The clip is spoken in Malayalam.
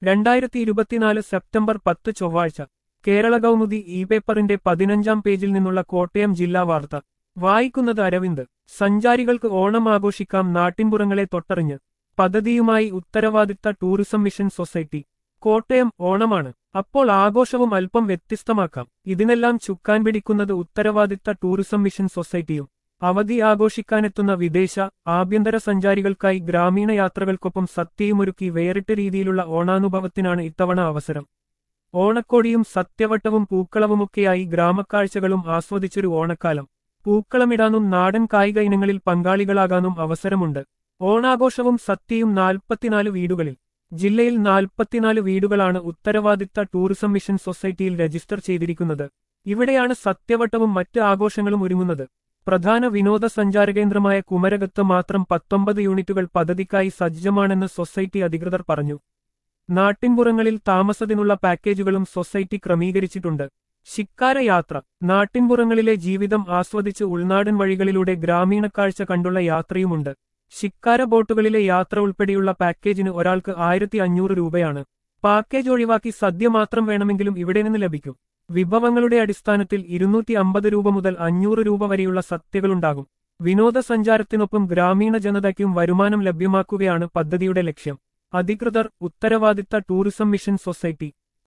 2024 സെപ്റ്റംബർ 10 ചൊവ്വാഴ്ച കേരള കൗമുദി ഇ പേപ്പറിന്റെ 15-ാം പേജിൽ നിന്നുള്ള കോട്ടയം ജില്ലാ വാർത്ത വായിക്കുന്നത് അരവിന്ദ്. സഞ്ചാരികൾക്ക് ഓണം ആഘോഷിക്കാം, നാട്ടിൻപുറങ്ങളെ തൊട്ടറിഞ്ഞ് പദ്ധതിയുമായി ഉത്തരവാദിത്ത ടൂറിസം മിഷൻ സൊസൈറ്റി. കോട്ടയം. ഓണമാണ്, അപ്പോൾ ആഘോഷവും അല്പം വ്യത്യസ്തമാക്കാം. ഇതിനെല്ലാം ചുക്കാൻ പിടിക്കുന്നത് ഉത്തരവാദിത്ത ടൂറിസം മിഷൻ സൊസൈറ്റിയും. അവധി ആഘോഷിക്കാനെത്തുന്ന വിദേശ, ആഭ്യന്തര സഞ്ചാരികൾക്കായി ഗ്രാമീണ യാത്രകൾക്കൊപ്പം സദ്യയുമൊരുക്കി വേറിട്ട രീതിയിലുള്ള ഓണാനുഭവത്തിനാണ് ഇത്തവണ അവസരം. ഓണക്കോടിയും സത്യവട്ടവും പൂക്കളവുമൊക്കെയായി ഗ്രാമക്കാഴ്ചകളും ആസ്വദിച്ചൊരു ഓണക്കാലം. പൂക്കളമിടാനും നാടൻ കായിക ഇനങ്ങളിൽ പങ്കാളികളാകാനും അവസരമുണ്ട്. ഓണാഘോഷവും സദ്യയും 44 വീടുകളിൽ. ജില്ലയിൽ 44 വീടുകളാണ് ഉത്തരവാദിത്ത ടൂറിസം മിഷൻ സൊസൈറ്റിയിൽ രജിസ്റ്റർ ചെയ്തിരിക്കുന്നത്. ഇവിടെയാണ് സത്യവട്ടവും മറ്റ് ആഘോഷങ്ങളും ഒരുങ്ങുന്നത്. പ്രധാന വിനോദസഞ്ചാര കേന്ദ്രമായ കുമരകത്ത് മാത്രം 19 യൂണിറ്റുകൾ പദ്ധതിക്കായി സജ്ജമാണെന്ന് സൊസൈറ്റി അധികൃതർ പറഞ്ഞു. നാട്ടിൻപുറങ്ങളിൽ താമസത്തിനുള്ള പാക്കേജുകളും സൊസൈറ്റി ക്രമീകരിച്ചിട്ടുണ്ട്. ശിക്കാര യാത്ര. നാട്ടിൻപുറങ്ങളിലെ ജീവിതം ആസ്വദിച്ച് ഉൾനാടൻ വഴികളിലൂടെ ഗ്രാമീണ കാഴ്ച കണ്ടുള്ള യാത്രയുമുണ്ട്. ശിക്കാര ബോട്ടുകളിലെ യാത്ര ഉൾപ്പെടെയുള്ള പാക്കേജിന് ഒരാൾക്ക് 1500 രൂപയാണ്. പാക്കേജ് ഒഴിവാക്കി സദ്യ മാത്രം വേണമെങ്കിലും ഇവിടെ നിന്ന് ലഭിക്കും. വിഭവങ്ങളുടെ അടിസ്ഥാനത്തിൽ 250 രൂപ മുതൽ 500 രൂപ വരെയുള്ള സദ്യകളുണ്ടാകും. വിനോദസഞ്ചാരത്തിനൊപ്പം ഗ്രാമീണ ജനതയ്ക്കും വരുമാനം ലഭ്യമാക്കുകയാണ് പദ്ധതിയുടെ ലക്ഷ്യം. അധികൃതർ, ഉത്തരവാദിത്ത ടൂറിസം മിഷൻ സൊസൈറ്റി.